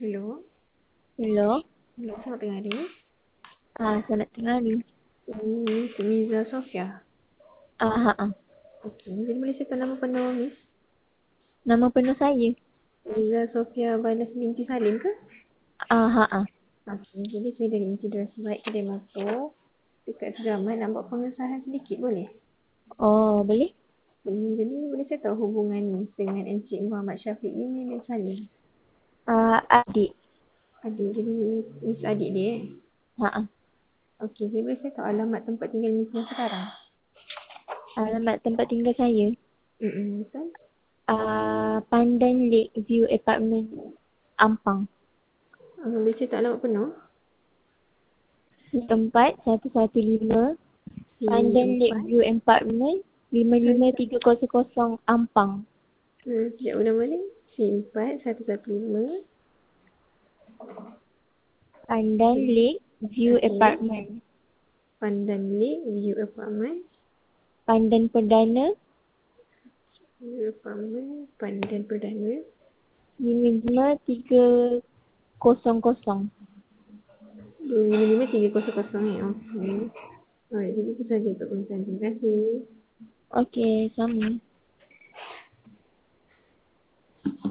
Hello. Hello. Hello, selamat tengah hari. Selamat tengah hari. Ini Cik Miza Sofia. Ha. Okey, jadi boleh saya tahu nama penuh Miss? Nama penuh saya. Miza Sofia Banas binti Salim ke? Ha. Okey, jadi saya dari Integrasi Baik Kedai Motor. Dekat Seraman nak buat pengesahan sedikit boleh? Oh, boleh? Jadi boleh saya tahu hubungan Miss dengan Encik Muhammad Syafiq ini dan Salim? Adik. Adik, jadi Miss adik dia Ha. Okey, jadi boleh saya tahu alamat tempat tinggal Miss yang sekarang? Alamat tempat tinggal saya. Betul? Pandan Lake View Apartment, Ampang. Boleh saya tahu alamat penuh? Tempat 115 Pandan Lake 4. View Apartment 55300 Ampang. Sekejap ulang balik. C4115. Pandan Lake View Okey. Apartment. Pandan Lake View Apartment. Pandan Perdana View Apartment. Pandan Perdana. 55300. 255-300 Okey. Alright, jadi itu sahaja untuk pemeriksaan. Terima kasih. Okey, sama.